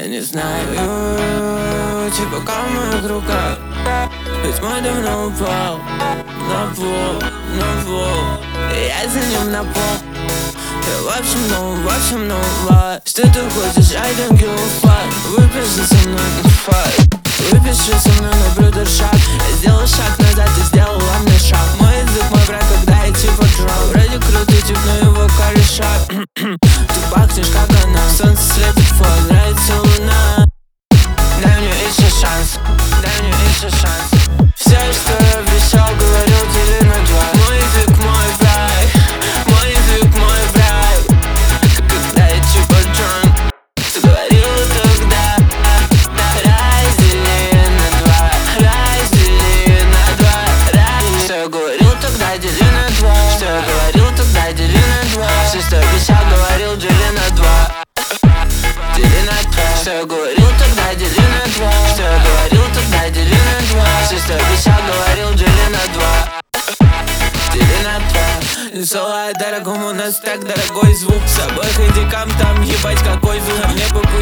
Я не знаю, типа как в моих руках. Ведь мой давно упал на пол. И я за ним на пол. И в общем, что ты хочешь, I don't give a fuck. Выпиши со мной на файт. Выпиши со мной на брудершаг. Я сделал шаг назад, ты сделала мне шаг. Мой язык, мой враг, когда я типа дрон. Вроде крутый тип, но его кореша. Ты пахнешь как она. Солнце слепит фон, нравится луна. Дай мне еще шанс, дай мне еще шанс. Все, что я обещал, говорил, дели на два. Мой язык, мой враг. Мой язык, мой враг. Когда я типа дрон. Ты говорила тогда. Раздели на два. Раздели на два. Что я говорил тогда, дели на два. Что я говорил тогда, дели на два. Все, что обещал, говорил, дели на два. Дели на два. Что я говорил тогда, дели на два. Что я говорил тогда, дели на два. Все, что обещал, говорил, дели на два. Дели на два. Соло дорогому, у нас так дорогой звук. С собой хэндикам, там ебать какой звук. Мне бы